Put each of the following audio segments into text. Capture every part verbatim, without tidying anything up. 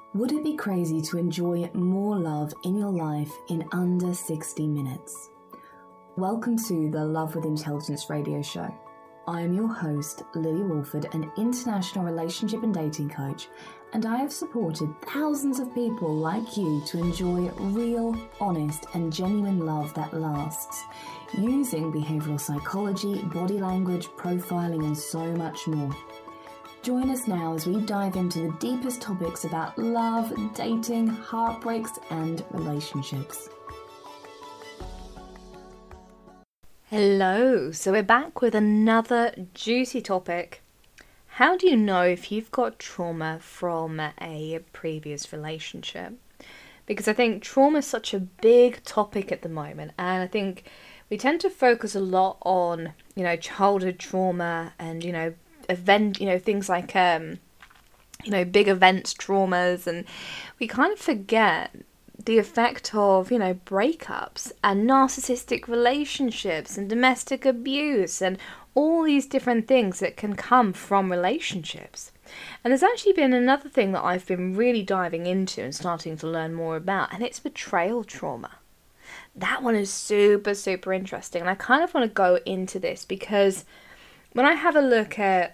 Would it be crazy to enjoy more love in your life in under sixty minutes? Welcome to the Love with Intelligence radio show. I am your host, Lily Walford, an international relationship and dating coach, and I have supported thousands of people like you to enjoy real, honest, and genuine love that lasts, using behavioral psychology, body language, profiling, and so much more. Join us now as we dive into the deepest topics about love, dating, heartbreaks, and relationships. Hello, so we're back with another juicy topic. How do you know if you've got trauma from a previous relationship? Because I think trauma is such a big topic at the moment, and I think we tend to focus a lot on, you know, childhood trauma and, you know, event, you know, things like, um, you know, big events traumas, and we kind of forget the effect of, you know, breakups and narcissistic relationships and domestic abuse and all these different things that can come from relationships. And there's actually been another thing that I've been really diving into and starting to learn more about, and it's betrayal trauma. That one is super, super interesting, and I kind of want to go into this because when I have a look at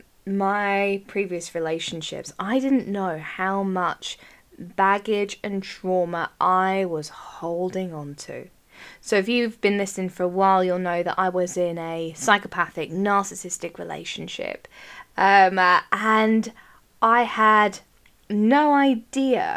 my previous relationships, I didn't know how much baggage and trauma I was holding on to. So if you've been listening for a while, you'll know that I was in a psychopathic, narcissistic relationship. Um, uh, and I had no idea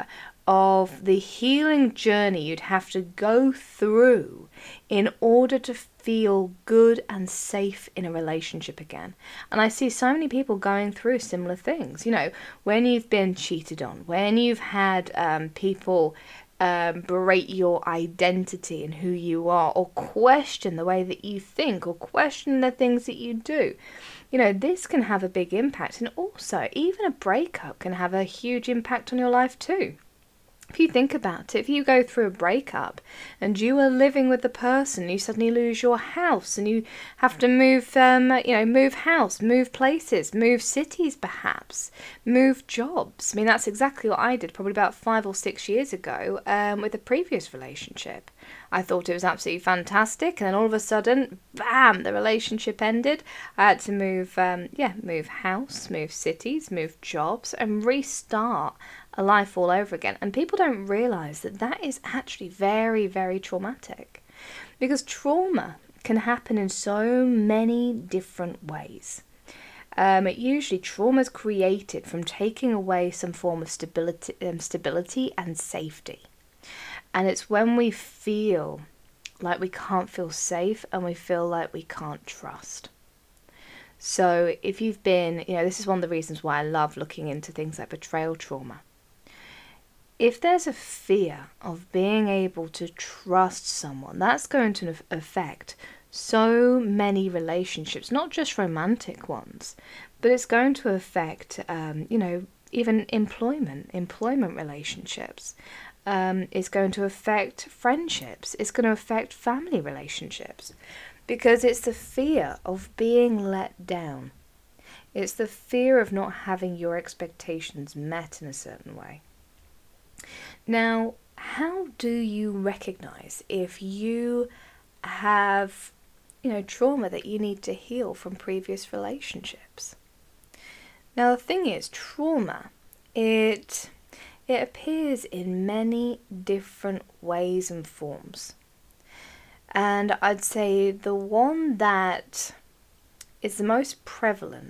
of the healing journey you'd have to go through in order to feel good and safe in a relationship again. And I see so many people going through similar things. You know, when you've been cheated on, when you've had um, people um, berate your identity and who you are, or question the way that you think, or question the things that you do. You know, this can have a big impact. And also, even a breakup can have a huge impact on your life too. If you think about it, if you go through a breakup and you are living with the person, you suddenly lose your house and you have to move, um, you know, move house, move places, move cities perhaps, move jobs. I mean, that's exactly what I did probably about five or six years ago um, with a previous relationship. I thought it was absolutely fantastic, and then all of a sudden, bam, the relationship ended. I had to move, um, yeah, move house, move cities, move jobs, and restart a life all over again. And people don't realise that that is actually very, very traumatic, because trauma can happen in so many different ways. Um, it usually trauma is created from taking away some form of stability, um, stability and safety. And it's when we feel like we can't feel safe and we feel like we can't trust. So if you've been, you know, this is one of the reasons why I love looking into things like betrayal trauma. If there's a fear of being able to trust someone, that's going to affect so many relationships, not just romantic ones, but it's going to affect, um, you know, even employment, employment relationships. Um, it's going to affect friendships. It's going to affect family relationships, because it's the fear of being let down. It's the fear of not having your expectations met in a certain way. Now, how do you recognize if you have, you know, trauma that you need to heal from previous relationships? Now, the thing is, trauma, it it appears in many different ways and forms. And I'd say the one that is the most prevalent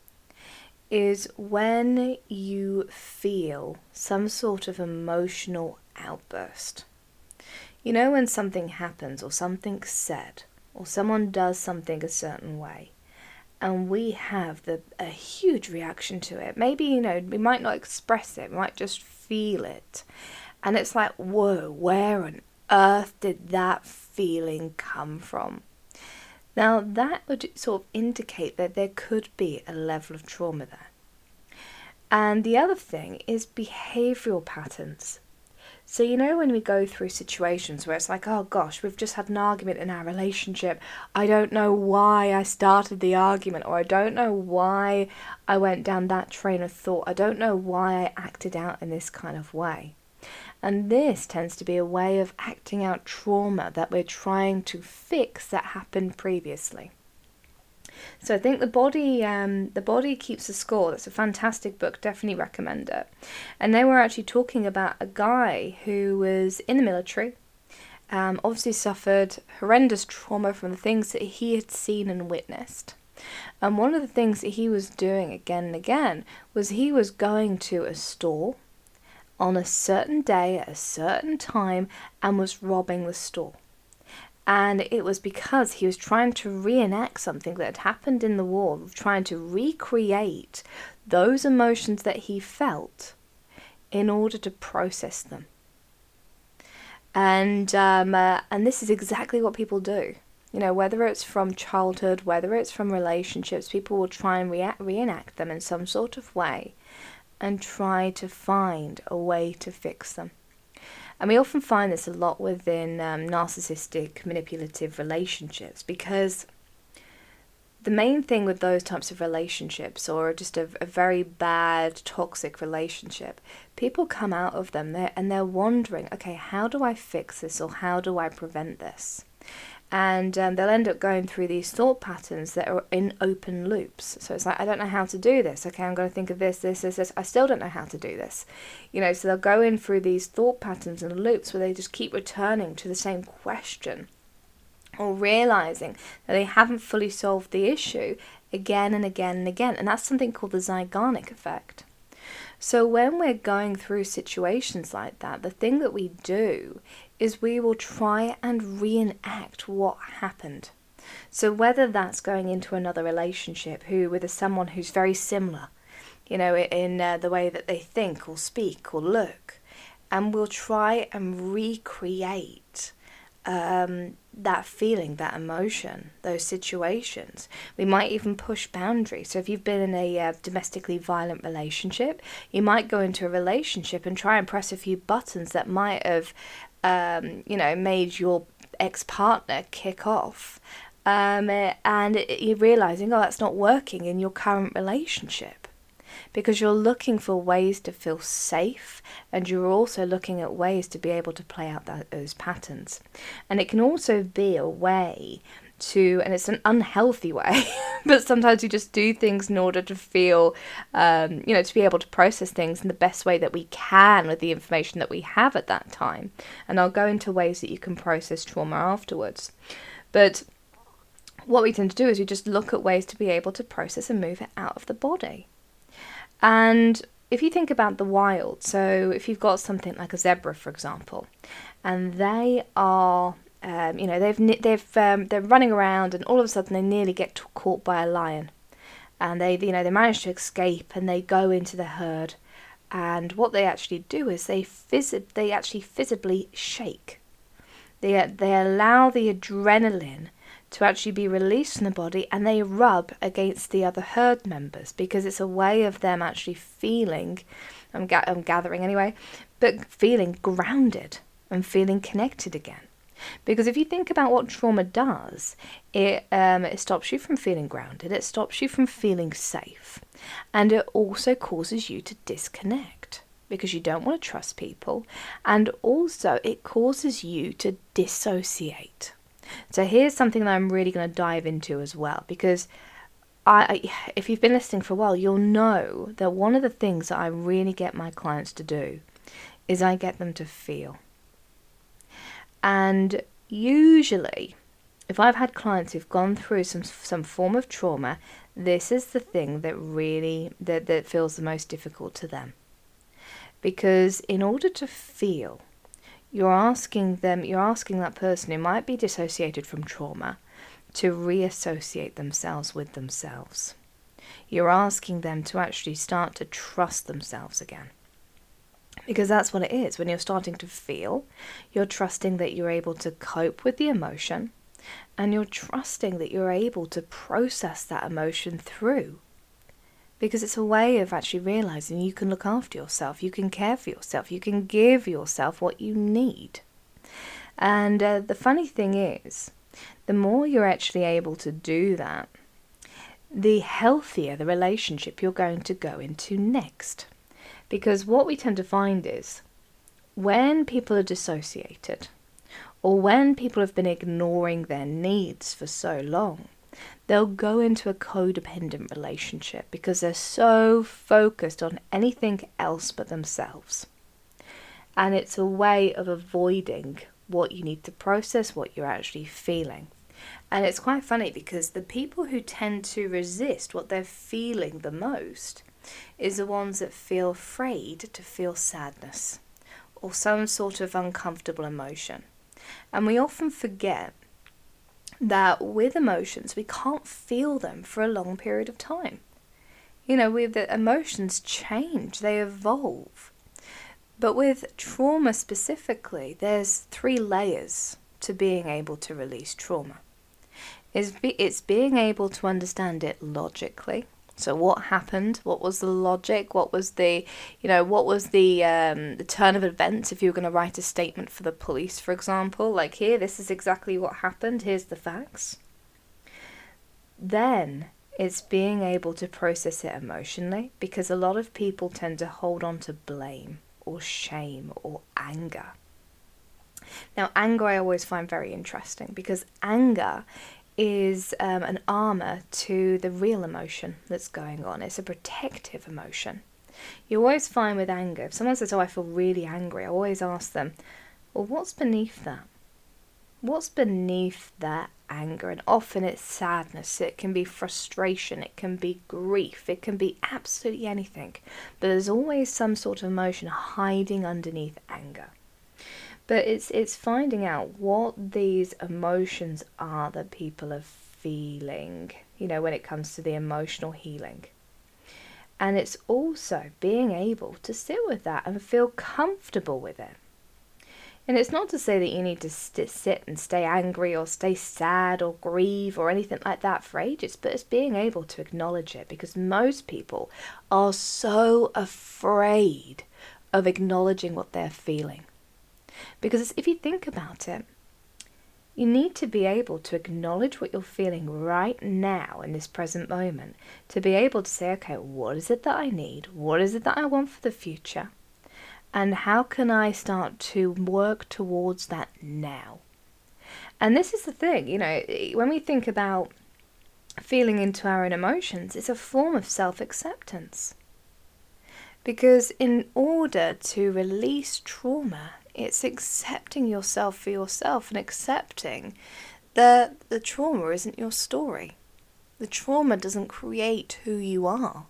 is when you feel some sort of emotional outburst. You know, when something happens or something's said or someone does something a certain way, and we have the a huge reaction to it. Maybe, you know, we might not express it, we might just feel it. And it's like, whoa, where on earth did that feeling come from? Now, that would sort of indicate that there could be a level of trauma there. And the other thing is behavioural patterns. So, you know, when we go through situations where it's like, oh gosh, we've just had an argument in our relationship. I don't know why I started the argument, or I don't know why I went down that train of thought. I don't know why I acted out in this kind of way. And this tends to be a way of acting out trauma that we're trying to fix that happened previously. So I think the body, um, the body keeps a score. That's a fantastic book. Definitely recommend it. And they were actually talking about a guy who was in the military, um, obviously suffered horrendous trauma from the things that he had seen and witnessed. And one of the things that he was doing again and again was he was going to a store on a certain day at a certain time and was robbing the store. And it was because he was trying to reenact something that had happened in the war, trying to recreate those emotions that he felt in order to process them. And um, uh, and this is exactly what people do. You know, whether it's from childhood, whether it's from relationships, people will try and rea- reenact them in some sort of way and try to find a way to fix them. And we often find this a lot within um, narcissistic, manipulative relationships, because the main thing with those types of relationships, or just a, a very bad, toxic relationship, people come out of them there and they're wondering, okay, how do I fix this, or how do I prevent this? And um, they'll end up going through these thought patterns that are in open loops. So it's like, I don't know how to do this. Okay, I'm going to think of this, this, this, this. I still don't know how to do this. You know, so they'll go in through these thought patterns and loops where they just keep returning to the same question, or realizing that they haven't fully solved the issue again and again and again. And that's something called the Zeigarnik effect. So when we're going through situations like that, the thing that we do is we will try and reenact what happened. So whether that's going into another relationship who with a, someone who's very similar, you know, in uh, the way that they think or speak or look, and we'll try and recreate um, that feeling, that emotion, those situations. We might even push boundaries. So if you've been in a uh, domestically violent relationship, you might go into a relationship and try and press a few buttons that might have, um, you know, made your ex-partner kick off. Um, and it, you're realizing, oh, that's not working in your current relationship. Because you're looking for ways to feel safe, and you're also looking at ways to be able to play out that, those patterns. And it can also be a way to, and it's an unhealthy way, but sometimes we just do things in order to feel, um, you know, to be able to process things in the best way that we can with the information that we have at that time. And I'll go into ways that you can process trauma afterwards. But what we tend to do is we just look at ways to be able to process and move it out of the body. And if you think about the wild, so if you've got something like a zebra, for example, and they are, um, you know, they've they've um, they're running around, and all of a sudden they nearly get caught by a lion, and they, you know, they manage to escape, and they go into the herd, and what they actually do is they phys- they actually visibly shake. They they allow the adrenaline to actually be released from the body, and they rub against the other herd members, because it's a way of them actually feeling, I'm, ga- I'm gathering anyway, but feeling grounded and feeling connected again. Because if you think about what trauma does, it um, it stops you from feeling grounded, it stops you from feeling safe, and it also causes you to disconnect, because you don't want to trust people, and also it causes you to dissociate. So here's something that I'm really going to dive into as well, because I, if you've been listening for a while, you'll know that one of the things that I really get my clients to do is I get them to feel. And usually, if I've had clients who've gone through some some form of trauma, this is the thing that really, that, that feels the most difficult to them. Because in order to feel, You're asking them, you're asking that person who might be dissociated from trauma to reassociate themselves with themselves. You're asking them to actually start to trust themselves again. Because that's what it is. When you're starting to feel, you're trusting that you're able to cope with the emotion, and you're trusting that you're able to process that emotion through. because it's a way of actually realizing you can look after yourself, you can care for yourself, you can give yourself what you need. And uh, the funny thing is, the more you're actually able to do that, the healthier the relationship you're going to go into next. Because what we tend to find is, when people are dissociated, or when people have been ignoring their needs for so long, they'll go into a codependent relationship because they're so focused on anything else but themselves. And it's a way of avoiding what you need to process, what you're actually feeling. And it's quite funny because the people who tend to resist what they're feeling the most is the ones that feel afraid to feel sadness or some sort of uncomfortable emotion. And we often forget that with emotions, we can't feel them for a long period of time. You know, with the emotions change, they evolve. But with trauma specifically, there's three layers to being able to release trauma. It's, be, it's being able to understand it logically. So what happened? What was the logic? What was the, you know, what was the um, the turn of events? If you were going to write a statement for the police, for example, like here, this is exactly what happened. Here's the facts. Then it's being able to process it emotionally, because a lot of people tend to hold on to blame or shame or anger. Now, anger I always find very interesting, because anger is um, an armor to the real emotion that's going on. It's a protective emotion. You always find with anger, if someone says, oh, I feel really angry, I always ask them, well, what's beneath that? What's beneath that anger? And often it's sadness, it can be frustration, it can be grief, it can be absolutely anything. But there's always some sort of emotion hiding underneath anger. But it's it's finding out what these emotions are that people are feeling, you know, when it comes to the emotional healing. And it's also being able to sit with that and feel comfortable with it. And it's not to say that you need to st- sit and stay angry or stay sad or grieve or anything like that for ages, but it's being able to acknowledge it, because most people are so afraid of acknowledging what they're feeling. Because if you think about it, you need to be able to acknowledge what you're feeling right now in this present moment, to be able to say, okay, what is it that I need? What is it that I want for the future? And how can I start to work towards that now? And this is the thing, you know, when we think about feeling into our own emotions, it's a form of self-acceptance. Because in order to release trauma, it's accepting yourself for yourself and accepting that the trauma isn't your story. The trauma doesn't create who you are.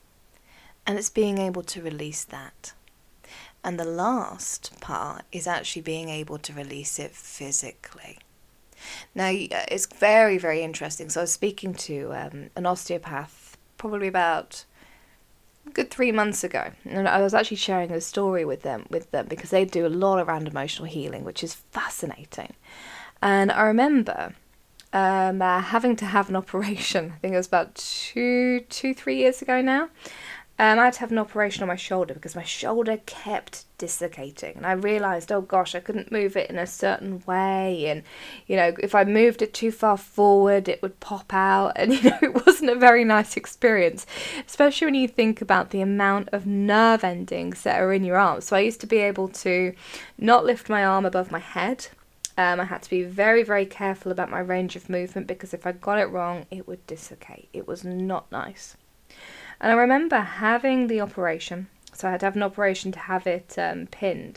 And it's being able to release that. And the last part is actually being able to release it physically. Now, it's very, very interesting. So I was speaking to um, an osteopath probably about a good three months ago. And I was actually sharing a story with them, with them because they do a lot around emotional healing, which is fascinating. And I remember um, uh, having to have an operation. I think it was about two, two, three years ago now. Um, I had to have an operation on my shoulder because my shoulder kept dislocating, and I realised, oh gosh, I couldn't move it in a certain way, and you know, if I moved it too far forward it would pop out, and you know, it wasn't a very nice experience, especially when you think about the amount of nerve endings that are in your arm. So I used to be able to not lift my arm above my head. Um, I had to be very, very careful about my range of movement, because if I got it wrong it would dislocate. It was not nice. And I remember having the operation, so I had to have an operation to have it um, pinned.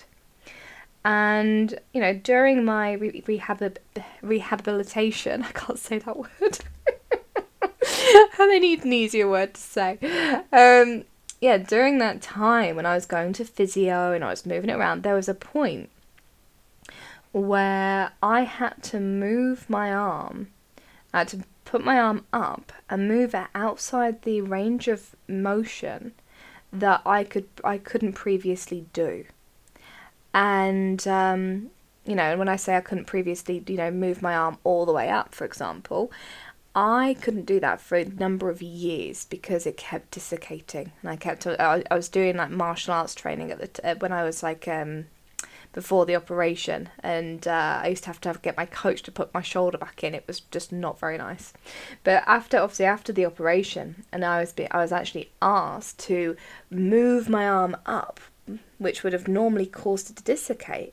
And, you know, during my re- rehab- rehabilitation, I can't say that word. And I need an easier word to say. Um, yeah, during that time when I was going to physio and I was moving it around, there was a point where I had to move my arm, I had to put my arm up and move it outside the range of motion that I could I couldn't previously do. And um, you know, when I say I couldn't previously, you know, move my arm all the way up, for example, I couldn't do that for a number of years because it kept desiccating, and I kept. I, I was doing like martial arts training at the t- uh, when I was like um, before the operation, and uh, I used to have to have, get my coach to put my shoulder back in. It was just not very nice. But after, obviously, after the operation, and I was be, I was actually asked to move my arm up, which would have normally caused it to dislocate.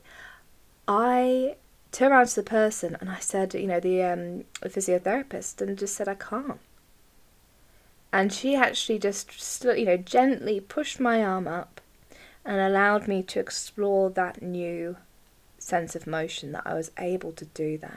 I turned around to the person and I said, you know, the, um, the physiotherapist, and just said, I can't. And she actually just, you know, gently pushed my arm up and allowed me to explore that new sense of motion, that I was able to do that.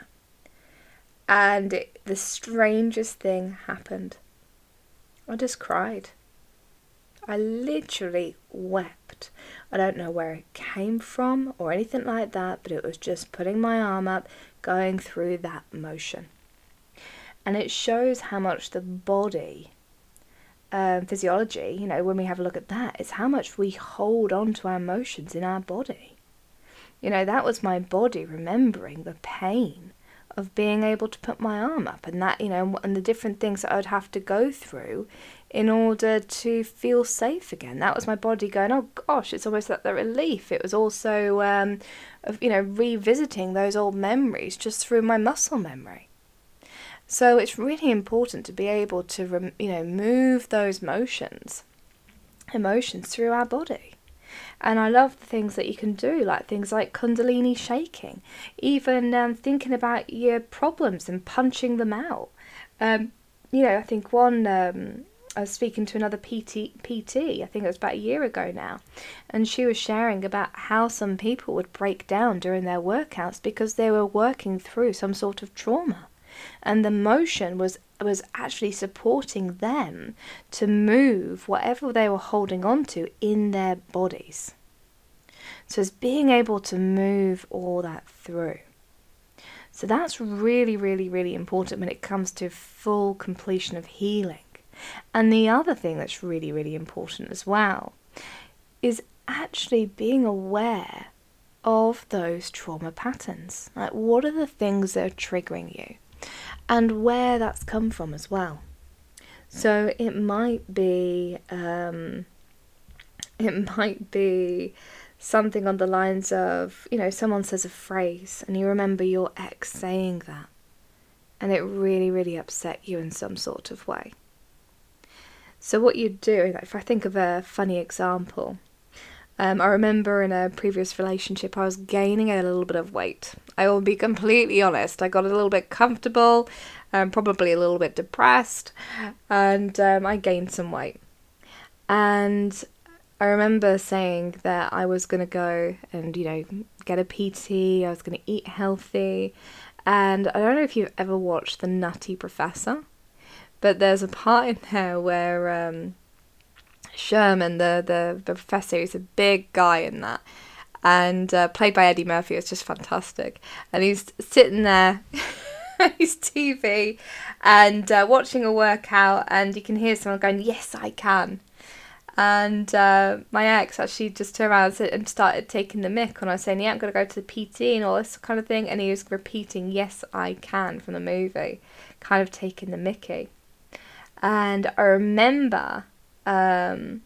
And it, the strangest thing happened. I just cried. I literally wept. I don't know where it came from or anything like that, but it was just putting my arm up, going through that motion. And it shows how much the body, um, physiology, you know, when we have a look at that, it's how much we hold on to our emotions in our body. You know, that was my body remembering the pain of being able to put my arm up, and that, you know, and the different things that I would have to go through in order to feel safe again. That was my body going, oh gosh, it's almost like the relief. It was also, um, you know, revisiting those old memories just through my muscle memory. So it's really important to be able to, you know, move those motions, emotions through our body. And I love the things that you can do, like things like Kundalini shaking, even um, thinking about your problems and punching them out. Um, you know, I think one, um, I was speaking to another P T, P T, I think it was about a year ago now, and she was sharing about how some people would break down during their workouts because they were working through some sort of trauma. And the motion was was actually supporting them to move whatever they were holding on to in their bodies. So it's being able to move all that through. So that's really, really, really important when it comes to full completion of healing. And the other thing that's really, really important as well is actually being aware of those trauma patterns. Like, what are the things that are triggering you? And where that's come from as well. So it might be, um, it might be something on the lines of, you know, someone says a phrase and you remember your ex saying that, and it really, really upset you in some sort of way. So what you do, if I think of a funny example, Um, I remember in a previous relationship I was gaining a little bit of weight. I will be completely honest. I got a little bit comfortable, um, probably a little bit depressed, and um, I gained some weight. And I remember saying that I was going to go and, you know, get a P T, I was going to eat healthy. And I don't know if you've ever watched The Nutty Professor, but there's a part in there where Um, Sherman, the, the, the professor, is a big guy in that, and uh, played by Eddie Murphy. It's just fantastic. And he's sitting there on his T V and uh, watching a workout, and you can hear someone going, yes, I can. And uh, my ex actually just turned around and started taking the mick when I was saying, yeah, I'm going to go to the P T and all this kind of thing. And he was repeating, yes, I can, from the movie, kind of taking the mickey. And I remember Um,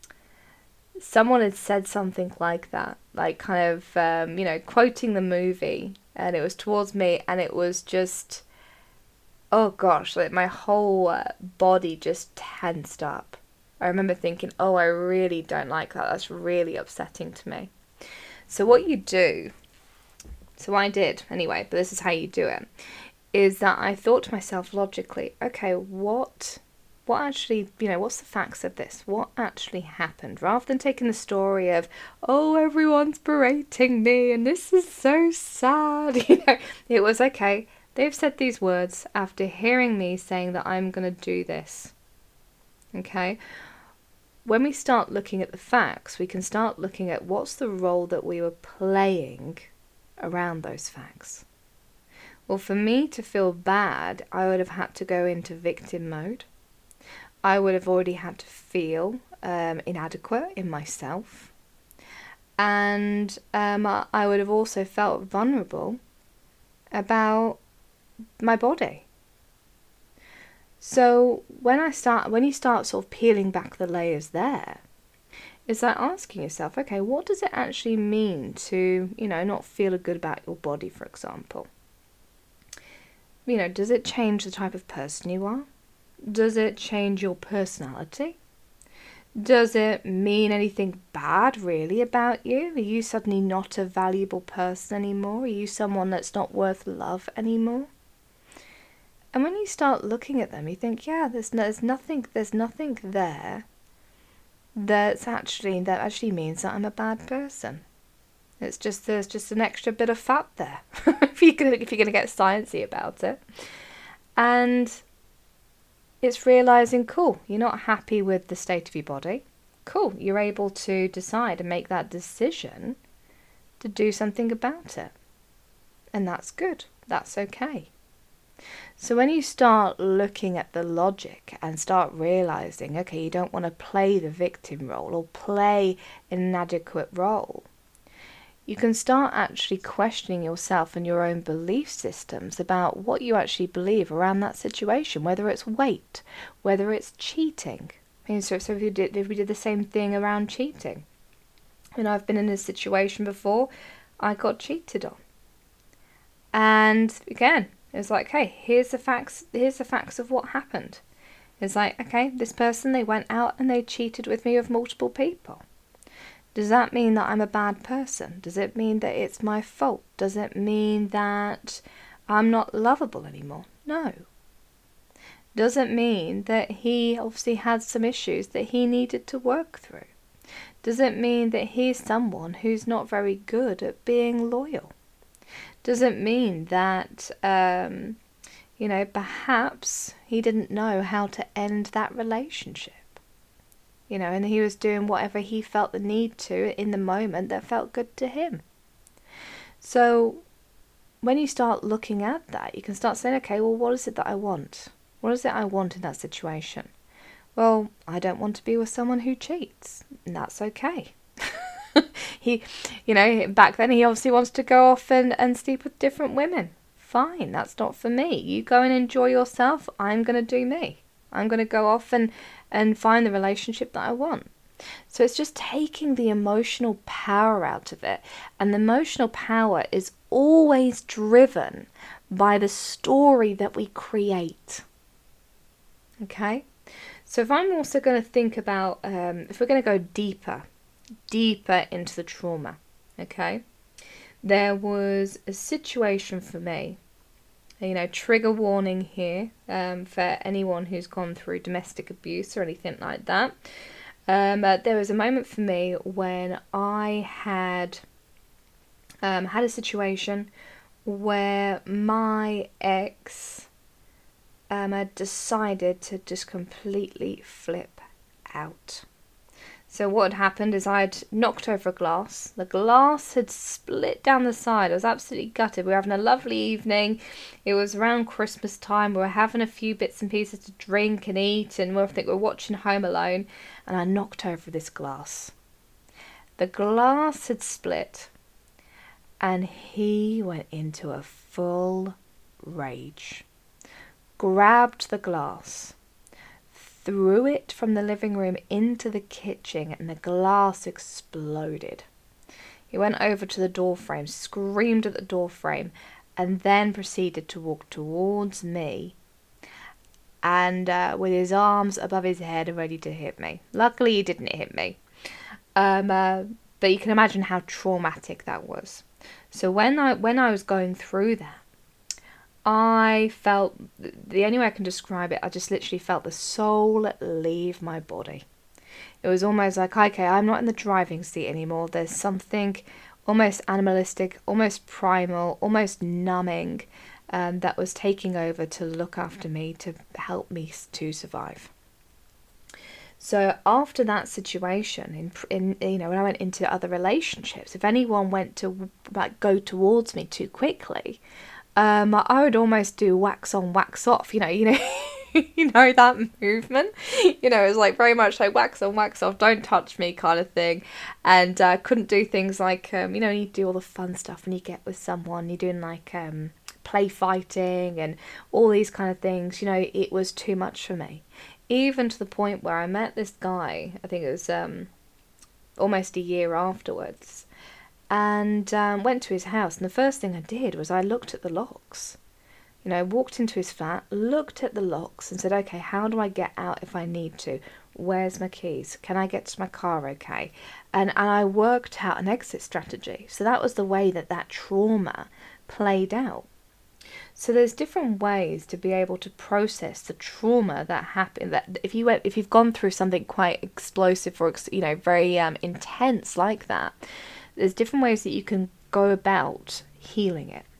someone had said something like that, like kind of, um, you know, quoting the movie, and it was towards me, and it was just, oh gosh, like my whole uh, body just tensed up. I remember thinking, oh, I really don't like that. That's really upsetting to me. So what you do, so I did anyway, but this is how you do it, is that I thought to myself logically, okay, what... What actually, you know, what's the facts of this? What actually happened? Rather than taking the story of, oh, everyone's berating me and this is so sad, you know, it was, okay, they've said these words after hearing me saying that I'm going to do this. Okay? When we start looking at the facts, we can start looking at what's the role that we were playing around those facts. Well, for me to feel bad, I would have had to go into victim mode. I would have already had to feel um, inadequate in myself. And um, I would have also felt vulnerable about my body. So when I start, when you start sort of peeling back the layers there, it's like asking yourself, okay, what does it actually mean to, you know, not feel good about your body, for example? You know, does it change the type of person you are? Does it change your personality? Does it mean anything bad really about you? Are you suddenly not a valuable person anymore? Are you someone that's not worth love anymore? And when you start looking at them, you think, yeah, there's no, there's nothing, there's nothing there that's actually that actually means that I'm a bad person. It's just there's just an extra bit of fat there, if you're gonna if you're gonna get sciencey about it, and it's realizing, cool, you're not happy with the state of your body. Cool, you're able to decide and make that decision to do something about it, and that's good. That's okay. So when you start looking at the logic and start realizing, okay, you don't want to play the victim role or play an inadequate role, you can start actually questioning yourself and your own belief systems about what you actually believe around that situation, whether it's weight, whether it's cheating. I mean, so, so if, you did, if we did the same thing around cheating, and I've been in a situation before, I got cheated on. And again, it's like, hey, here's the facts, here's the facts of what happened. It's like, okay, this person, they went out and they cheated with me with multiple people. Does that mean that I'm a bad person? Does it mean that it's my fault? Does it mean that I'm not lovable anymore? No. Does it mean that he obviously had some issues that he needed to work through? Does it mean that he's someone who's not very good at being loyal? Does it mean that, um, you know, perhaps he didn't know how to end that relationship? You know, and he was doing whatever he felt the need to in the moment that felt good to him. So when you start looking at that, you can start saying, okay, well, what is it that I want? What is it I want in that situation? Well, I don't want to be with someone who cheats, and that's okay. He, you know, back then he obviously wants to go off and, and sleep with different women. Fine, that's not for me. You go and enjoy yourself. I'm going to do me. I'm going to go off and, and find the relationship that I want. So it's just taking the emotional power out of it. And the emotional power is always driven by the story that we create. Okay? So if I'm also going to think about, um, if we're going to go deeper, deeper into the trauma, okay? There was a situation for me, you know, trigger warning here um, for anyone who's gone through domestic abuse or anything like that. Um, uh, there was a moment for me when I had um, had a situation where my ex um, had decided to just completely flip out. So what had happened is I had knocked over a glass. The glass had split down the side. I was absolutely gutted. We were having a lovely evening. It was around Christmas time. We were having a few bits and pieces to drink and eat, and we think we were watching Home Alone, and I knocked over this glass. The glass had split, and he went into a full rage. Grabbed the glass, threw it from the living room into the kitchen, and the glass exploded. He went over to the door frame, screamed at the door frame, and then proceeded to walk towards me, and uh, with his arms above his head ready to hit me. Luckily he didn't hit me, um, uh, but you can imagine how traumatic that was. So when I when I was going through that, I felt, the only way I can describe it, I just literally felt the soul leave my body. It was almost like, okay, I'm not in the driving seat anymore. There's something almost animalistic, almost primal, almost numbing um, that was taking over to look after me, to help me to survive. So after that situation, in, in you know, when I went into other relationships, if anyone went to like go towards me too quickly, Um, I would almost do wax on, wax off, you know, you know, you know that movement, you know, it was like very much like wax on, wax off, don't touch me kind of thing. And I uh, couldn't do things like, um, you know, you do all the fun stuff when you get with someone, you're doing like um, play fighting and all these kind of things, you know, it was too much for me. Even to the point where I met this guy, I think it was um, almost a year afterwards, and um, went to his house. And the first thing I did was I looked at the locks. You know, walked into his flat, looked at the locks and said, okay, how do I get out if I need to? Where's my keys? Can I get to my car okay? And, and I worked out an exit strategy. So that was the way that that trauma played out. So there's different ways to be able to process the trauma that happened. That if you went, if you've gone through something quite explosive or, you know, very um, intense like that, there's different ways that you can go about healing it.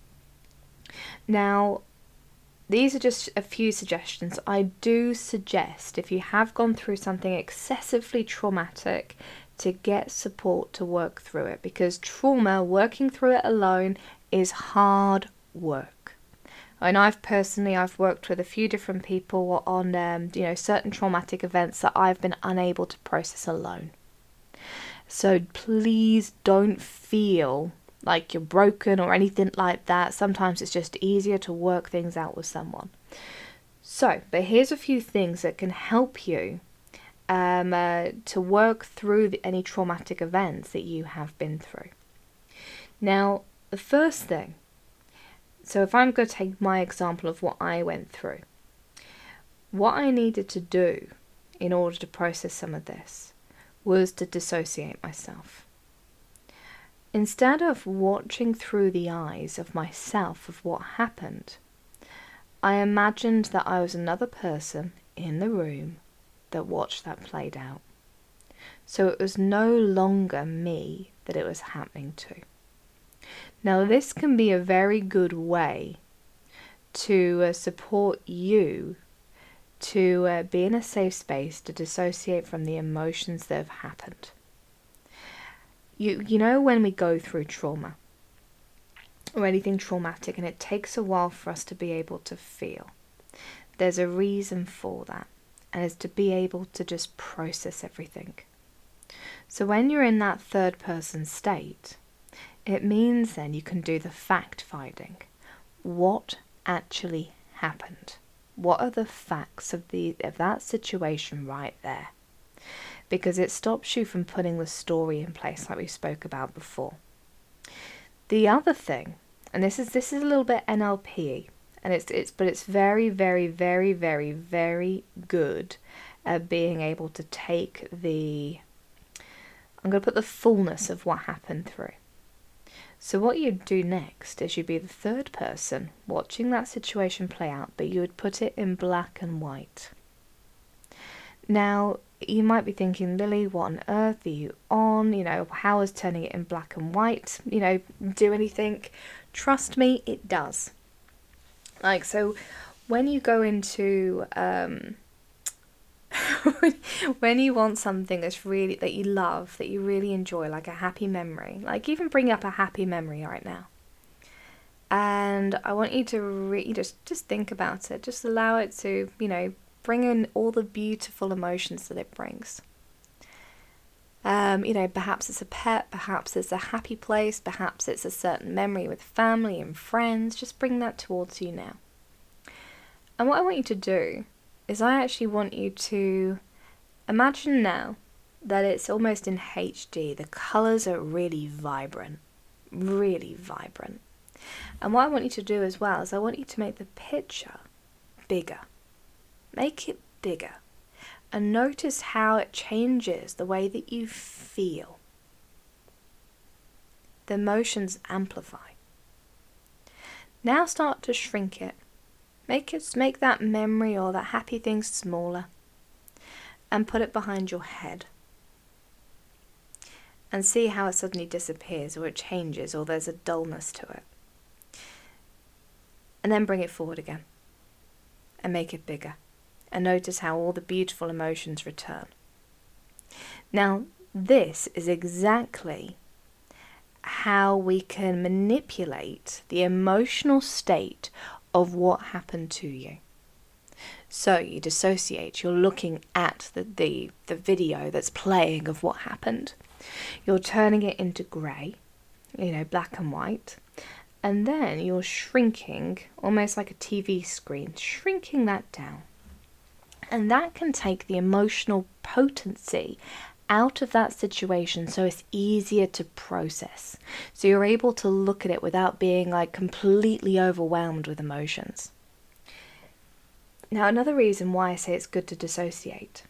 Now, these are just a few suggestions. I do suggest, if you have gone through something excessively traumatic, to get support to work through it, because trauma, working through it alone, is hard work. And I've personally, I've worked with a few different people on, um, you know, certain traumatic events that I've been unable to process alone. So please don't feel like you're broken or anything like that. Sometimes it's just easier to work things out with someone. So, but here's a few things that can help you um, uh, to work through the, any traumatic events that you have been through. Now, the first thing, so if I'm going to take my example of what I went through, what I needed to do in order to process some of this was to dissociate myself. Instead of watching through the eyes of myself of what happened, I imagined that I was another person in the room that watched that played out. So it was no longer me that it was happening to. Now this can be a very good way to uh, support you to uh, be in a safe space to dissociate from the emotions that have happened. You you know when we go through trauma or anything traumatic and it takes a while for us to be able to feel, there's a reason for that, and it's to be able to just process everything. So when you're in that third person state, it means then you can do the fact finding. What actually happened? What are the facts of the of that situation right there? Because it stops you from putting the story in place like we spoke about before. The other thing, and this is this is a little bit N L P, and it's it's but it's very very very very very good at being able to take the I'm going to put the fullness of what happened through. So what you'd do next is you'd be the third person watching that situation play out, but you would put it in black and white. Now, you might be thinking, Lily, what on earth are you on? You know, how is turning it in black and white, you know, do anything? Trust me, it does. Like, so when you go into, um, when you want something that's really, that you love, that you really enjoy, like a happy memory, like even bring up a happy memory right now. And I want you to re- just, just think about it. Just allow it to, you know, bring in all the beautiful emotions that it brings. Um, you know, perhaps it's a pet, perhaps it's a happy place, perhaps it's a certain memory with family and friends. Just bring that towards you now. And what I want you to do is I actually want you to imagine now that it's almost in H D. The colours are really vibrant, really vibrant. And what I want you to do as well is I want you to make the picture bigger. Make it bigger. And notice how it changes the way that you feel. The emotions amplify. Now start to shrink it. Make it make that memory or that happy thing smaller. And put it behind your head. And see how it suddenly disappears, or it changes, or there's a dullness to it. And then bring it forward again. And make it bigger. And notice how all the beautiful emotions return. Now, this is exactly how we can manipulate the emotional state of what happened to you. So you dissociate, you're looking at the, the, the video that's playing of what happened. You're turning it into grey, you know, black and white. And then you're shrinking, almost like a T V screen, shrinking that down. And that can take the emotional potency out of that situation, so it's easier to process. So you're able to look at it without being like completely overwhelmed with emotions. Now, another reason why I say it's good to dissociate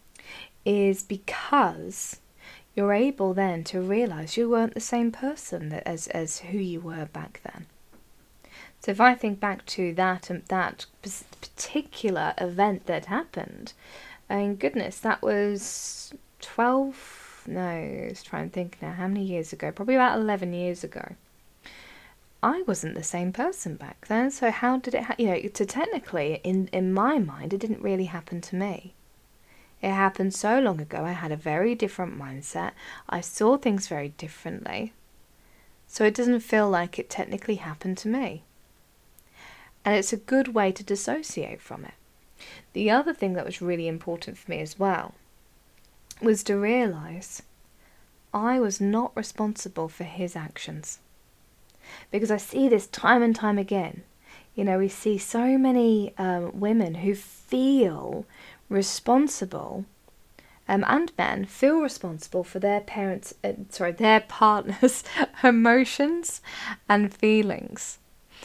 is because you're able then to realize you weren't the same person as, as who you were back then. So if I think back to that um, that particular event that happened, and goodness, that was twelve, no, let's try and think now, how many years ago? Probably about eleven years ago. I wasn't the same person back then, so how did it, ha- you know, to technically, in, in my mind, it didn't really happen to me. It happened so long ago, I had a very different mindset, I saw things very differently, so it doesn't feel like it technically happened to me. And it's a good way to dissociate from it. The other thing that was really important for me as well was to realise I was not responsible for his actions. Because I see this time and time again. You know, we see so many um, women who feel responsible, um, and men feel responsible for their parents, uh, sorry, their partner's emotions and feelings.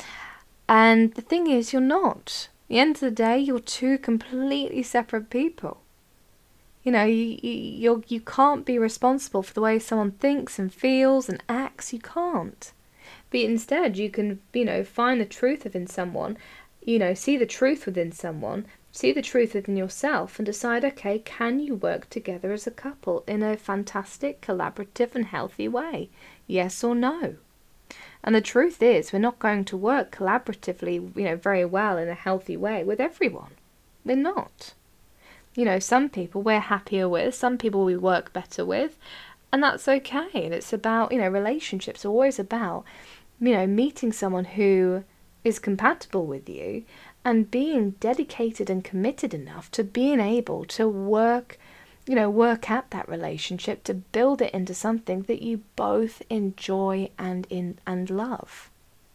And the thing is, you're not. At the end of the day, you're two completely separate people. You know, you you you're, you can't be responsible for the way someone thinks and feels and acts. You can't. But instead, you can, you know, find the truth within someone, you know, see the truth within someone, see the truth within yourself, and decide, okay, can you work together as a couple in a fantastic, collaborative and healthy way? Yes or no? And the truth is, we're not going to work collaboratively, you know, very well in a healthy way with everyone. We're not. You know, some people we're happier with, some people we work better with, and that's okay. And it's about, you know, relationships are always about, you know, meeting someone who is compatible with you and being dedicated and committed enough to being able to work, you know, work at that relationship, to build it into something that you both enjoy and in and love.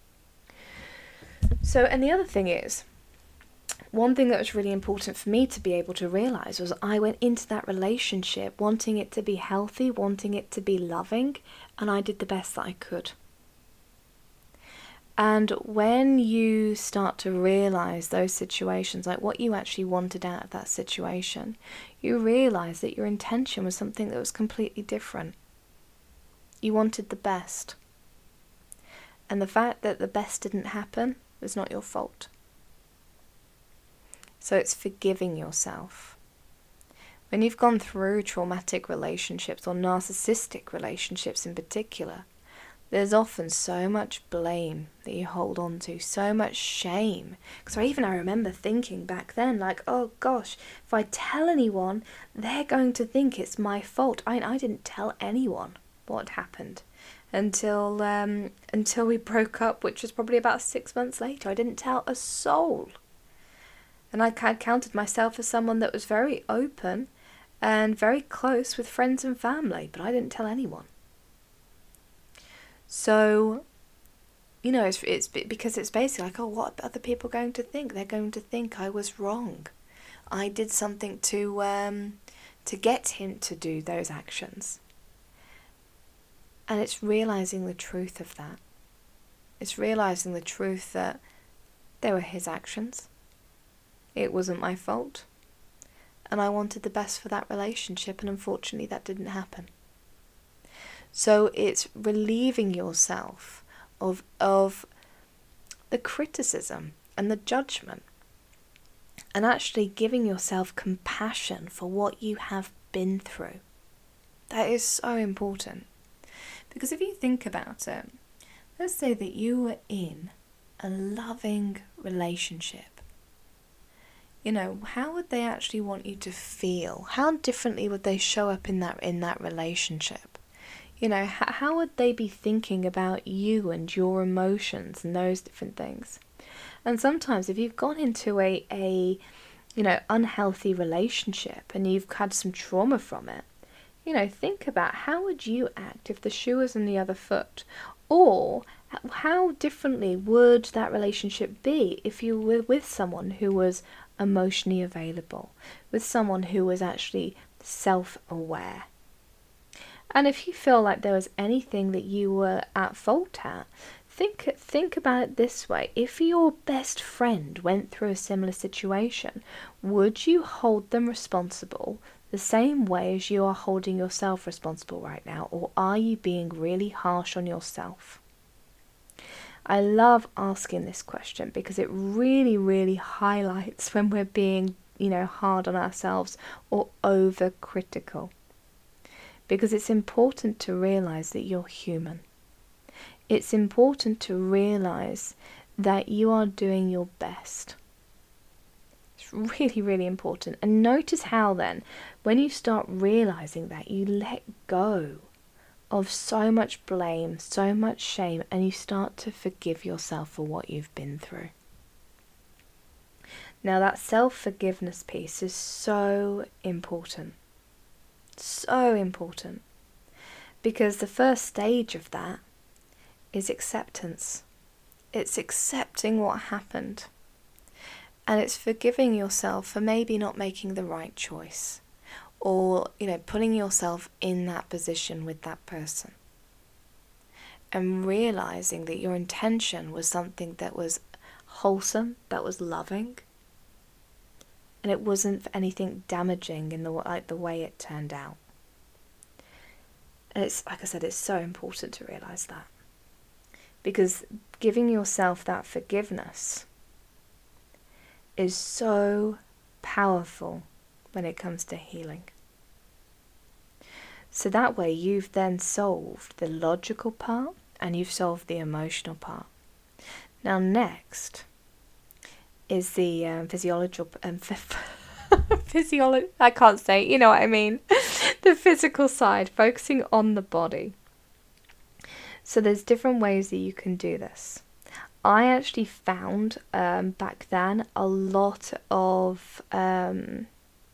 So, and the other thing is, one thing that was really important for me to be able to realise was I went into that relationship wanting it to be healthy, wanting it to be loving, and I did the best that I could. And when you start to realise those situations, like what you actually wanted out of that situation, you realise that your intention was something that was completely different. You wanted the best. And the fact that the best didn't happen was not your fault. So it's forgiving yourself. When you've gone through traumatic relationships or narcissistic relationships in particular, there's often so much blame that you hold on to, so much shame. Because I even I remember thinking back then, like, oh gosh, if I tell anyone, they're going to think it's my fault. I I didn't tell anyone what happened until um, until we broke up, which was probably about six months later. I didn't tell a soul. And I counted myself as someone that was very open and very close with friends and family, but I didn't tell anyone. So, you know, it's, it's because it's basically like, oh, what are other people going to think? They're going to think I was wrong. I did something to um, to get him to do those actions. And it's realising the truth of that. It's realising the truth that they were his actions. It wasn't my fault. And I wanted the best for that relationship, and unfortunately that didn't happen. So it's relieving yourself of of the criticism and the judgment, and actually giving yourself compassion for what you have been through. That is so important. Because if you think about it, let's say that you were in a loving relationship. You know, how would they actually want you to feel? How differently would they show up in that in that relationship? You know, how, how would they be thinking about you and your emotions and those different things? And sometimes if you've gone into a, a you know, unhealthy relationship and you've had some trauma from it, you know, think about how would you act if the shoe was on the other foot? Or How differently would that relationship be if you were with someone who was emotionally available, with someone who was actually self-aware? And if you feel like there was anything that you were at fault at, think think about it this way. If your best friend went through a similar situation, would you hold them responsible the same way as you are holding yourself responsible right now? Or are you being really harsh on yourself? I love asking this question because it really, really highlights when we're being, you know, hard on ourselves or overcritical. Because it's important to realize that you're human. It's important to realize that you are doing your best. It's really, really important. And notice how then, when you start realizing that, you let go of so much blame, so much shame, and you start to forgive yourself for what you've been through. Now that self-forgiveness piece is so important. So important. Because the first stage of that is acceptance. It's accepting what happened. And it's forgiving yourself for maybe not making the right choice. Or, you know, putting yourself in that position with that person. And realizing that your intention was something that was wholesome, that was loving. And it wasn't anything damaging in the like the way it turned out. And it's, like I said, it's so important to realize that. Because giving yourself that forgiveness is so powerful when it comes to healing. So that way you've then solved the logical part and you've solved the emotional part. Now next is the um, physiological um, physiology. I can't say. You know what I mean. The physical side, focusing on the body. So there's different ways that you can do this. I actually found um, back then a lot of um,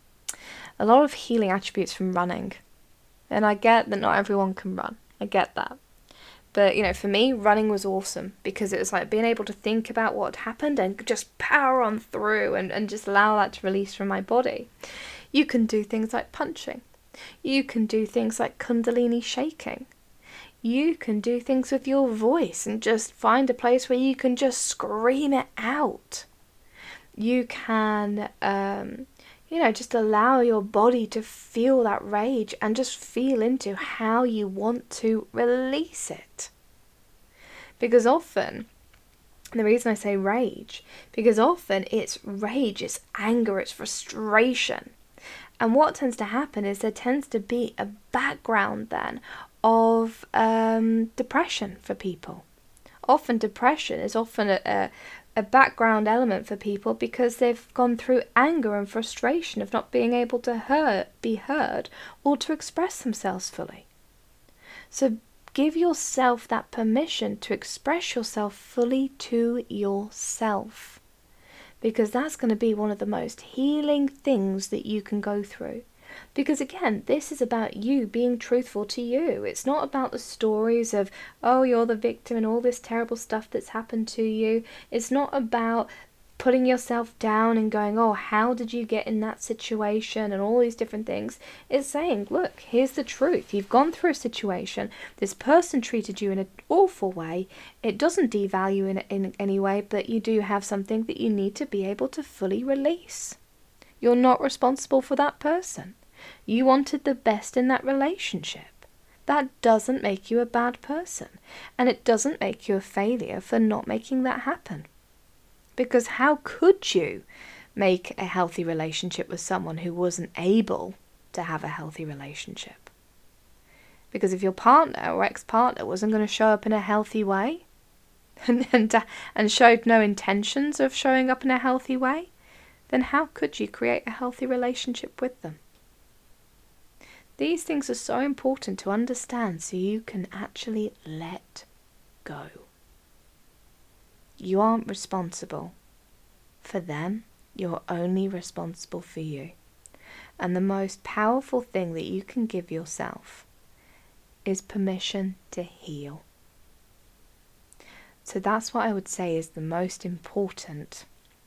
a lot of healing attributes from running, and I get that not everyone can run. I get that. But, you know, for me, running was awesome because it was like being able to think about what happened and just power on through and, and just allow that to release from my body. You can do things like punching. You can do things like Kundalini shaking. You can do things with your voice and just find a place where you can just scream it out. You can, um, you know, just allow your body to feel that rage and just feel into how you want to release it. Because often, the reason I say rage, because often it's rage, it's anger, it's frustration. And what tends to happen is there tends to be a background then of um, depression for people. Often depression is often a, a a background element for people because they've gone through anger and frustration of not being able to hurt, be heard or to express themselves fully. So give yourself that permission to express yourself fully to yourself, because that's going to be one of the most healing things that you can go through. Because again, this is about you being truthful to you. It's not about the stories of, oh, you're the victim and all this terrible stuff that's happened to you. It's not about putting yourself down and going, oh, how did you get in that situation and all these different things. It's saying, look, here's the truth. You've gone through a situation. This person treated you in an awful way. It doesn't devalue in, in any way, but you do have something that you need to be able to fully release. You're not responsible for that person. You wanted the best in that relationship. That doesn't make you a bad person. And it doesn't make you a failure for not making that happen. Because how could you make a healthy relationship with someone who wasn't able to have a healthy relationship? Because if your partner or ex-partner wasn't going to show up in a healthy way and, and, and showed no intentions of showing up in a healthy way, then how could you create a healthy relationship with them? These things are so important to understand so you can actually let go. You aren't responsible for them. You're only responsible for you. And the most powerful thing that you can give yourself is permission to heal. So that's what I would say is the most important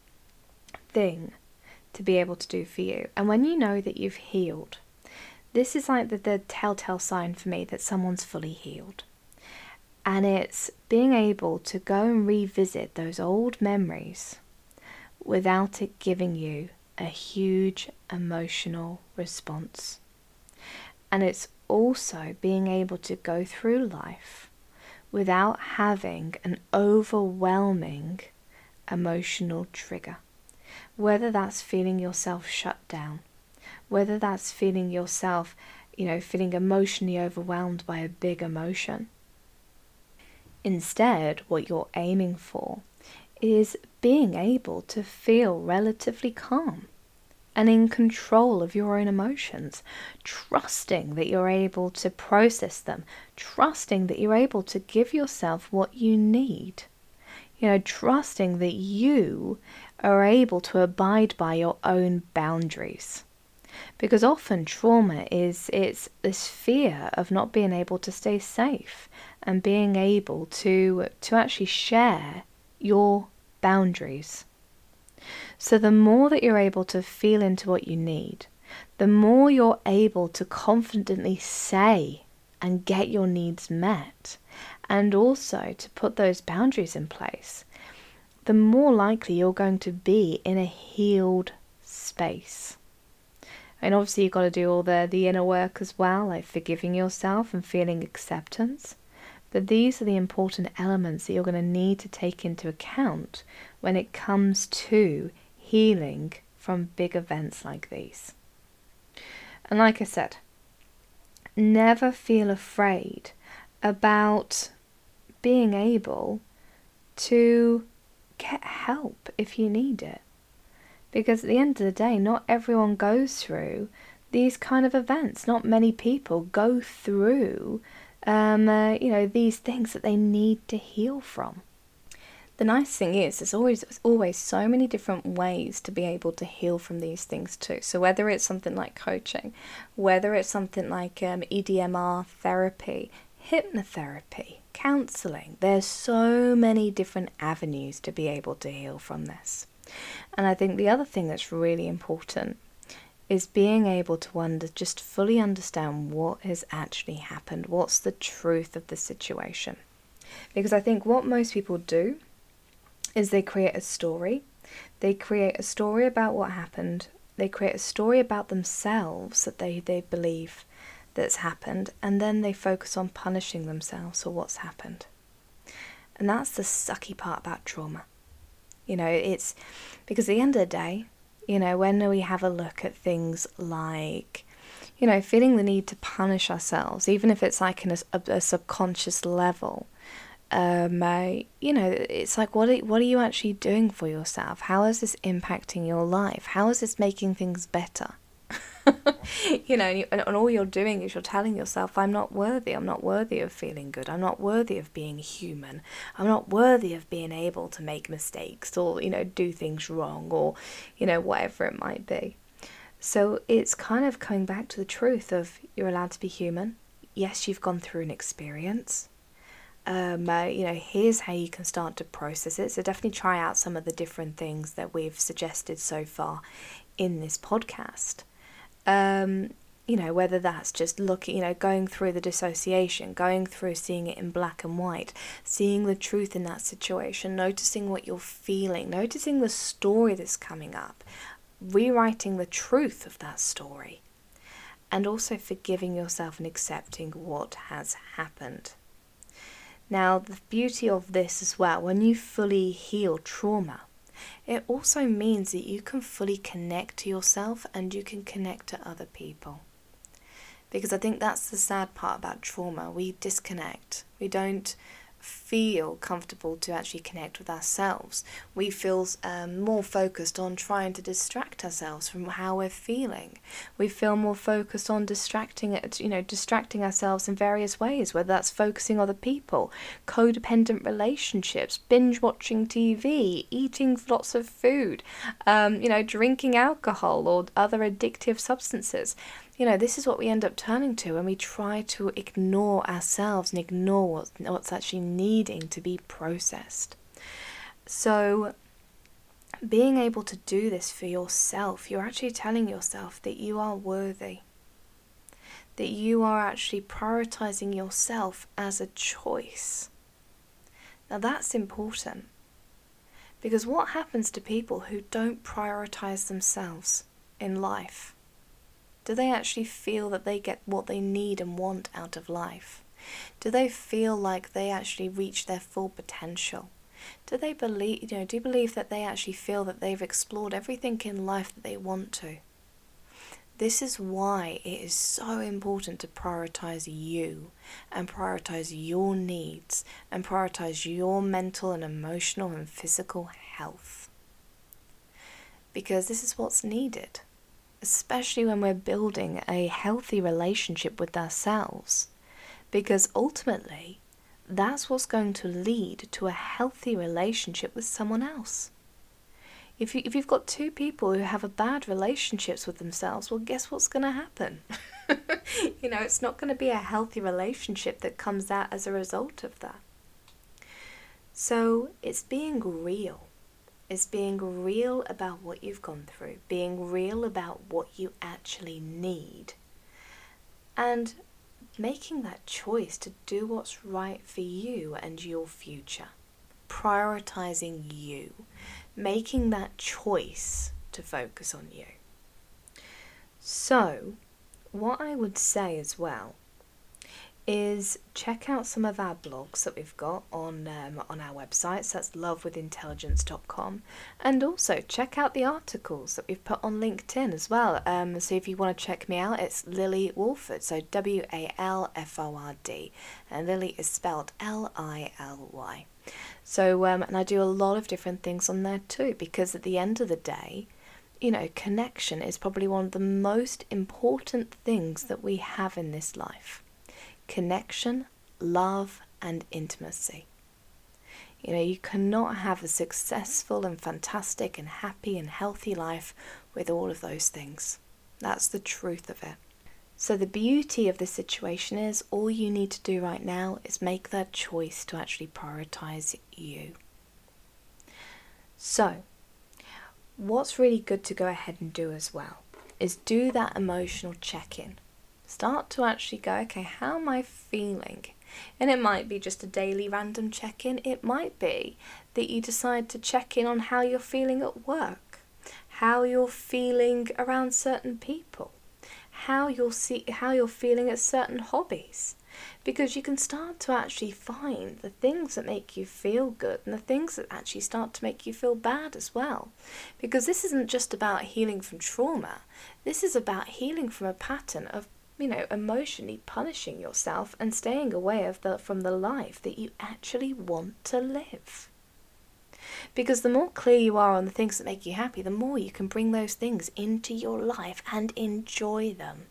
thing to be able to do for you. And when you know that you've healed, this is like the, the telltale sign for me that someone's fully healed. And it's being able to go and revisit those old memories without it giving you a huge emotional response. And it's also being able to go through life without having an overwhelming emotional trigger. Whether that's feeling yourself shut down, whether that's feeling yourself, you know, feeling emotionally overwhelmed by a big emotion. Instead, what you're aiming for is being able to feel relatively calm and in control of your own emotions, trusting that you're able to process them, trusting that you're able to give yourself what you need, you know, trusting that you are able to abide by your own boundaries. Because often trauma is it's this fear of not being able to stay safe and being able to to actually share your boundaries. So the more that you're able to feel into what you need, the more you're able to confidently say and get your needs met, and also to put those boundaries in place, the more likely you're going to be in a healed space. And obviously you've got to do all the, the inner work as well, like forgiving yourself and feeling acceptance. But these are the important elements that you're going to need to take into account when it comes to healing from big events like these. And like I said, never feel afraid about being able to get help if you need it. Because at the end of the day, not everyone goes through these kind of events. Not many people go through, um, uh, you know, these things that they need to heal from. The nice thing is, there's always, there's always so many different ways to be able to heal from these things too. So whether it's something like coaching, whether it's something like um, E D M R therapy, hypnotherapy, counselling, there's so many different avenues to be able to heal from this. And I think the other thing that's really important is being able to under, just fully understand what has actually happened. What's the truth of the situation? Because I think what most people do is they create a story. They create a story about what happened. They create a story about themselves that they, they believe that's happened. And then they focus on punishing themselves for what's happened. And that's the sucky part about trauma. You know, it's because at the end of the day, you know, when we have a look at things like, you know, feeling the need to punish ourselves, even if it's like in a, a, a subconscious level, um, uh, you know, it's like, what are, what are you actually doing for yourself? How is this impacting your life? How is this making things better? You know, and, you, and all you're doing is you're telling yourself, I'm not worthy, I'm not worthy of feeling good, I'm not worthy of being human, I'm not worthy of being able to make mistakes or, you know, do things wrong or, you know, whatever it might be. So it's kind of coming back to the truth of you're allowed to be human. Yes, you've gone through an experience. Um, uh, you know, here's how you can start to process it. So definitely try out some of the different things that we've suggested so far in this podcast. Um, you know, whether that's just looking, you know, going through the dissociation, going through seeing it in black and white, seeing the truth in that situation, noticing what you're feeling, noticing the story that's coming up, rewriting the truth of that story, and also forgiving yourself and accepting what has happened. Now, the beauty of this as well, when you fully heal trauma, it also means that you can fully connect to yourself and you can connect to other people. Because I think that's the sad part about trauma. We disconnect. We don't feel comfortable to actually connect with ourselves. We feel um, more focused on trying to distract ourselves from how we're feeling. We feel more focused on distracting it, you know, distracting ourselves in various ways, whether that's focusing on other people, codependent relationships, binge watching T V, eating lots of food, um, you know, drinking alcohol or other addictive substances. you know, this is what we end up turning to when we try to ignore ourselves and ignore what's, what's actually needing to be processed. So being able to do this for yourself, you're actually telling yourself that you are worthy, that you are actually prioritizing yourself as a choice. Now that's important, because what happens to people who don't prioritize themselves in life? Do they actually feel that they get what they need and want out of life? Do they feel like they actually reach their full potential? Do they believe, you know, do you believe that they actually feel that they've explored everything in life that they want to? This is why it is so important to prioritize you and prioritize your needs and prioritize your mental and emotional and physical health. Because this is what's needed, especially when we're building a healthy relationship with ourselves. Because ultimately, that's what's going to lead to a healthy relationship with someone else. If you if you've got two people who have a bad relationships with themselves, well, guess what's going to happen? You know, it's not going to be a healthy relationship that comes out as a result of that. So it's being real. It's being real about what you've gone through, being real about what you actually need, and making that choice to do what's right for you and your future. Prioritizing you. Making that choice to focus on you. So, what I would say as well is check out some of our blogs that we've got on um, on our website. So that's love with intelligence dot com, and also check out the articles that we've put on LinkedIn as well. Um, so if you want to check me out, it's Lily Walford, so W A L F O R D, and Lily is spelled L I L Y. So um, and I do a lot of different things on there too, because at the end of the day, you know, connection is probably one of the most important things that we have in this life. Connection, love, and intimacy. You know, you cannot have a successful and fantastic and happy and healthy life with all of those things. That's the truth of it. So the beauty of this situation is all you need to do right now is make that choice to actually prioritize you. So, what's really good to go ahead and do as well is do that emotional check-in. Start to actually go, okay, how am I feeling? And it might be just a daily random check-in. It might be that you decide to check in on how you're feeling at work, how you're feeling around certain people, how you'll see how you're feeling at certain hobbies. Because you can start to actually find the things that make you feel good and the things that actually start to make you feel bad as well. Because this isn't just about healing from trauma. This is about healing from a pattern of, you know, emotionally punishing yourself and staying away of the, from the life that you actually want to live. Because the more clear you are on the things that make you happy, the more you can bring those things into your life and enjoy them.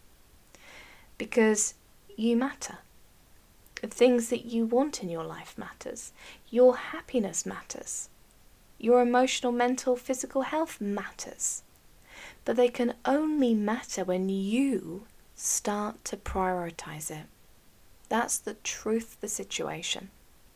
Because you matter. The things that you want in your life matters. Your happiness matters. Your emotional, mental, physical health matters. But they can only matter when you start to prioritize it. That's the truth of the situation.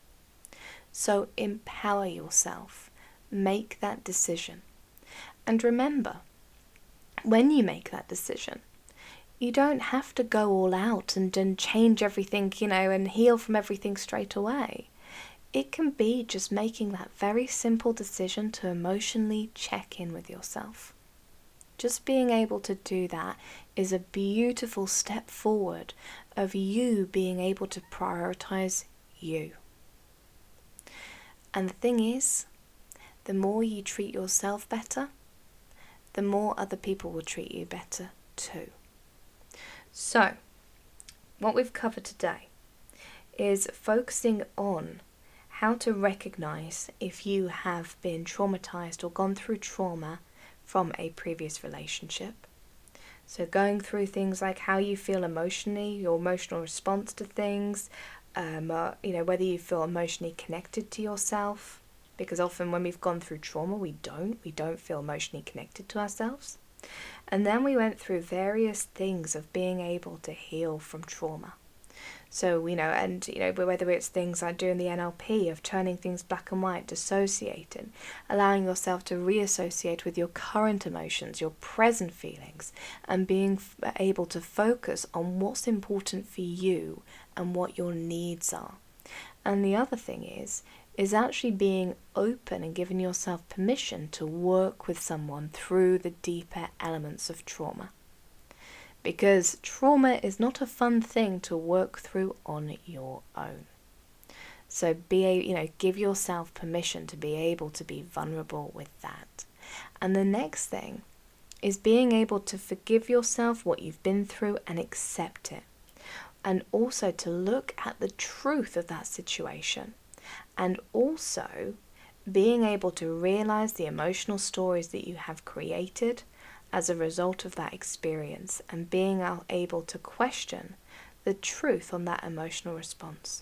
So empower yourself. Make that decision. And remember, when you make that decision, you don't have to go all out and, and change everything, you know, and heal from everything straight away. It can be just making that very simple decision to emotionally check in with yourself. Just being able to do that is a beautiful step forward of you being able to prioritize you. And the thing is, the more you treat yourself better, the more other people will treat you better too. So, what we've covered today is focusing on how to recognize if you have been traumatized or gone through trauma from a previous relationship. So going through things like how you feel emotionally, your emotional response to things, um, uh, you know, whether you feel emotionally connected to yourself, because often when we've gone through trauma, we don't, we don't feel emotionally connected to ourselves. And then we went through various things of being able to heal from trauma. So, you know, and, you know, whether it's things like doing the N L P, of turning things black and white, dissociating, allowing yourself to reassociate with your current emotions, your present feelings, and being f- able to focus on what's important for you and what your needs are. And the other thing is, is actually being open and giving yourself permission to work with someone through the deeper elements of trauma. Because trauma is not a fun thing to work through on your own. So be a, you know, give yourself permission to be able to be vulnerable with that. And the next thing is being able to forgive yourself what you've been through and accept it. And also to look at the truth of that situation. And also being able to realize the emotional stories that you have created as a result of that experience, and being able to question the truth on that emotional response.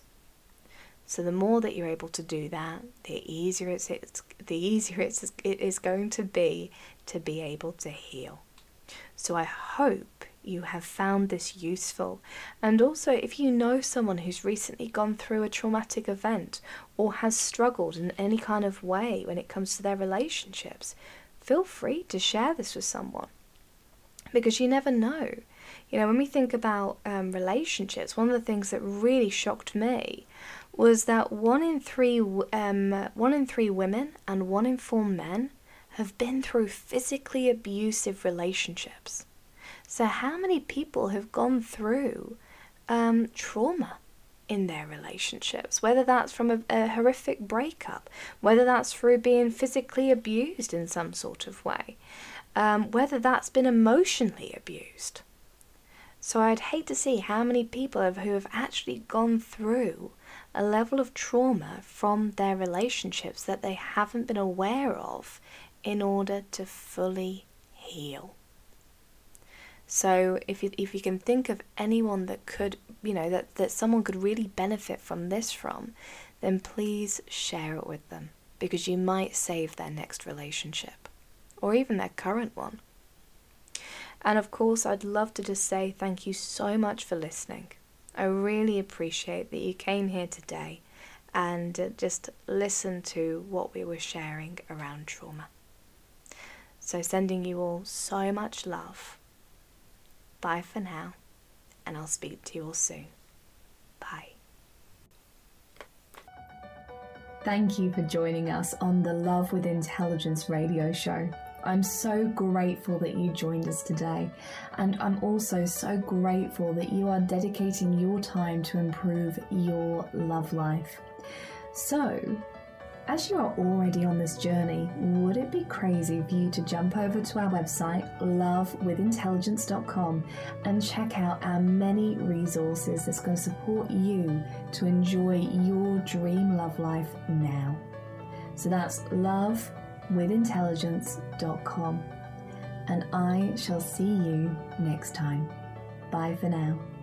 So the more that you're able to do that, the easier it's, it's the easier it's, it is going to be to be able to heal. So I hope you have found this useful. And also, if you know someone who's recently gone through a traumatic event or has struggled in any kind of way when it comes to their relationships, feel free to share this with someone, because you never know. You know, when we think about um, relationships, one of the things that really shocked me was that one in three, um, one in three women and one in four men have been through physically abusive relationships. So how many people have gone through um, trauma in their relationships, whether that's from a, a horrific breakup, whether that's through being physically abused in some sort of way, um, whether that's been emotionally abused. So I'd hate to see how many people have, who have actually gone through a level of trauma from their relationships that they haven't been aware of in order to fully heal. So if you, if you can think of anyone that could, you know, that, that someone could really benefit from this from, then please share it with them, because you might save their next relationship, or even their current one. And of course, I'd love to just say thank you so much for listening. I really appreciate that you came here today and just listened to what we were sharing around trauma. So sending you all so much love. Bye for now, and I'll speak to you all soon. Bye. Thank you for joining us on the Love with Intelligence radio show. I'm so grateful that you joined us today, and I'm also so grateful that you are dedicating your time to improve your love life. So, as you are already on this journey, would it be crazy for you to jump over to our website, love with intelligence dot com, and check out our many resources that's going to support you to enjoy your dream love life now. So that's love with intelligence dot com. And I shall see you next time. Bye for now.